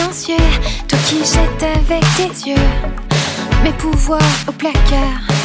silencieux, toi qui jettes avec tes yeux mes pouvoirs au placard.